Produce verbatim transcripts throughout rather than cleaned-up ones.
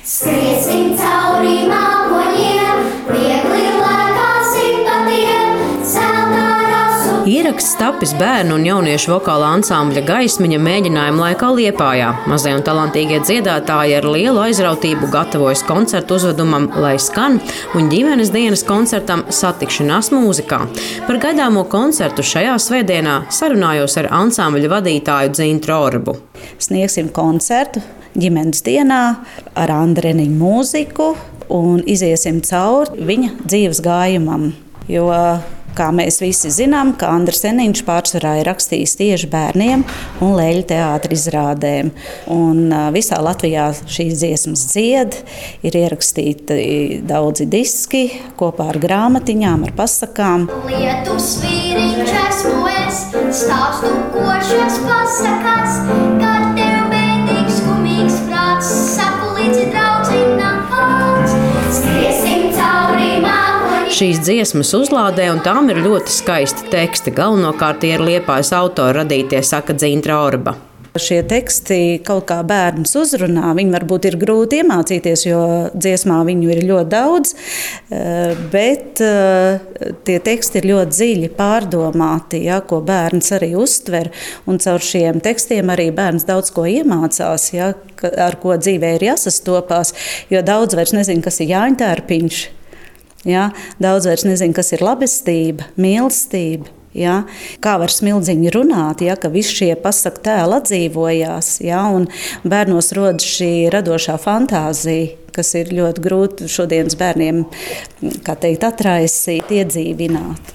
Skriesim cauri mākoņiem, viegli lēkā simpatiem, zelta rasu. Ieraksts tapis bērnu un jauniešu vokāla ansambļa Gaismiņa mēģinājuma laikā Liepājā. Mazie un talantīgie dziedātāji ar lielu aizrautību gatavojas koncertu uzvedumam Lai skan un ģimenes dienas koncertam Satikšanās mūzikā. Par gaidāmo koncertu šajā svētdienā sarunājos ar ansambļa vadītāju Dzintu Orbu. Sniegsim koncertu ģimenes dienā ar Andreniņu mūziku un iziesim cauri viņa dzīves gājumam, jo kā mēs visi zinām, ka Andris Eniņš pārsvarā ir rakstījis tieši bērniem un leļu teātra izrādēm. Un visā Latvijā šīs dziesmas dzied, ir ierakstīti daudzi diski kopā ar grāmatiņām, ar pasakām. Lietus vīriņš esmu es, stāstu košas pasakas, kad tev bēdīgs, skumīgs prāts, saku līdzi draudzinām vārds. Skriesim cauri mākoņiem. Šīs dziesmas uzlādē, un tām ir ļoti skaisti teksti. Galvenokārt tie ir Liepājas autori radītie, saka Dzinta Orba. Šie teksti kaut kā bērnus uzrunā. Viņi varbūt ir grūti iemācīties, jo dziesmā viņu ir ļoti daudz, bet tie teksti ir ļoti dziļi pārdomāti, ja, ko bērns arī uztver. Un caur šiem tekstiem arī bērns daudz ko iemācās, ja, ar ko dzīvē ir jāsastopās, jo daudz vairs nezin, kas ir Jāņtērpiņš. Ja, daudz vairs nezin, kas ir labestība, mīlestība. Ja, kā var smildziņi runāt, ja, ka visi šie pasaku tēli atdzīvojās. Ja, un bērnos rodas šī radošā fantāzija, kas ir ļoti grūti šodienas bērniem, kā teikt, atraisīt, iedzīvināt.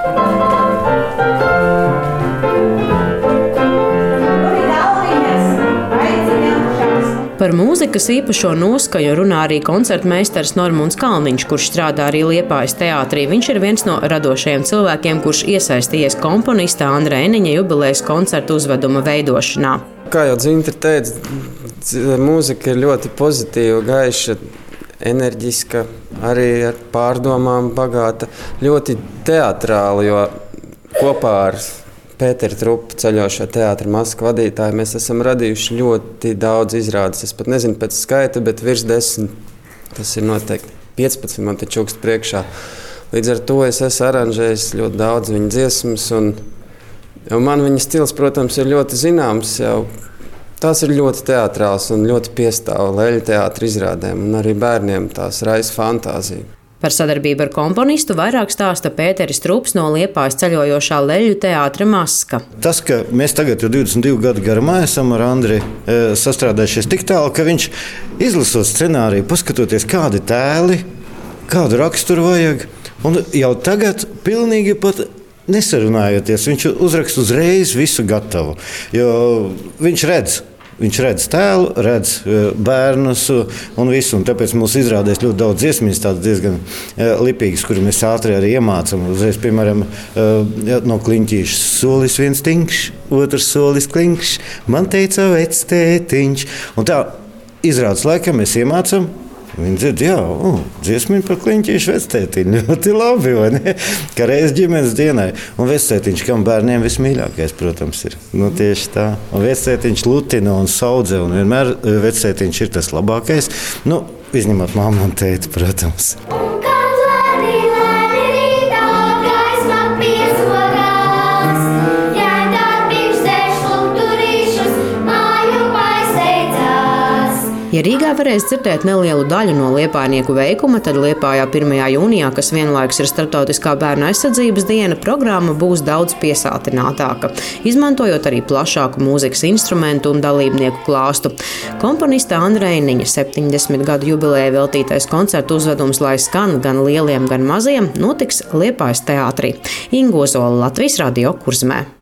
Par mūzikas īpašo noskaņu runā arī koncertmeistars Normunds Kalniņš, kurš strādā arī Liepājas teātrī. Viņš ir viens no radošajiem cilvēkiem, kurš iesaistījies komponista Andra Eniņa jubilejas koncertu uzveduma veidošanā. Kā jau Dzinta teica, mūzika ir ļoti pozitīva, gaiša, enerģiska, arī ar pārdomām bagāta, ļoti teatrāla, jo kopā ar Pētera Trupa, ceļošo teātra Maska vadītāju, mēs esam radījuši ļoti daudz izrādes. Es pat nezinu pēc skaita, bet virs desmit, tas ir noteikti piecpadsmit, man te čukst priekšā. Līdz ar to es esmu aranžējis ļoti daudz viņa dziesmas, un, un man viņa stils, protams, ir ļoti zināms. Jau. Tās ir ļoti teatrāls un ļoti piestāv leļu teātra izrādēm, un arī bērniem tās raisa fantāziju. Par sadarbību ar komponistu vairāk stāsta Pēteris Trups no Liepājas ceļojošā leļu teātra Maska. Tas, ka mēs tagad jau divdesmit divu gadu garumā esam ar Andri sastrādājušies tik tālu, ka viņš izlasot scenāriju, paskatoties, kādi tēli, kādu raksturu vajag, un jau tagad pilnīgi pat nesarunājoties, viņš uzraksta uzreiz visu gatavu, jo viņš redz. Viņš redz tēlu, redz bērnus un visu. Un tāpēc mums izrādās ļoti daudz dziesmas, tādas diezgan lipīgas, kuras mēs ātri arī iemācām. Uzreiz, piemēram, no kliņķīša solis viens tinkš, otrs solis kliņķis, man teica vectētiņš. Un tā izrādes laikā mēs iemācām. Viņi dzird, jā, o, dziesmiņi par kliņķīšu vectētiņu. Ļoti labi, vai ne? Kā reiz ģimenes dienai. Un vectētiņš, kam bērniem vismīļākais, protams, ir. Nu, tieši tā. Un vectētiņš lutina un saudzē, un vienmēr vectētiņš ir tas labākais. Nu, izņemot mammu un tēti, protams. Ja Rīgā varēs dzirdēt nelielu daļu no liepājnieku veikuma, tad Liepājā pirmajā jūnijā, kas vienlaikus ir Starptautiskā bērnu aizsardzības diena, programma būs daudz piesātinātāka, izmantojot arī plašāku mūzikas instrumentu un dalībnieku klāstu. Komponista Andra Eniņa septiņdesmit gadu jubilejai veltītais koncertu uzvedums Lai skan gan lieliem, gan maziem notiks Liepājas teātrī. Inga Ozola, Latvijas Radio, Kurzemē.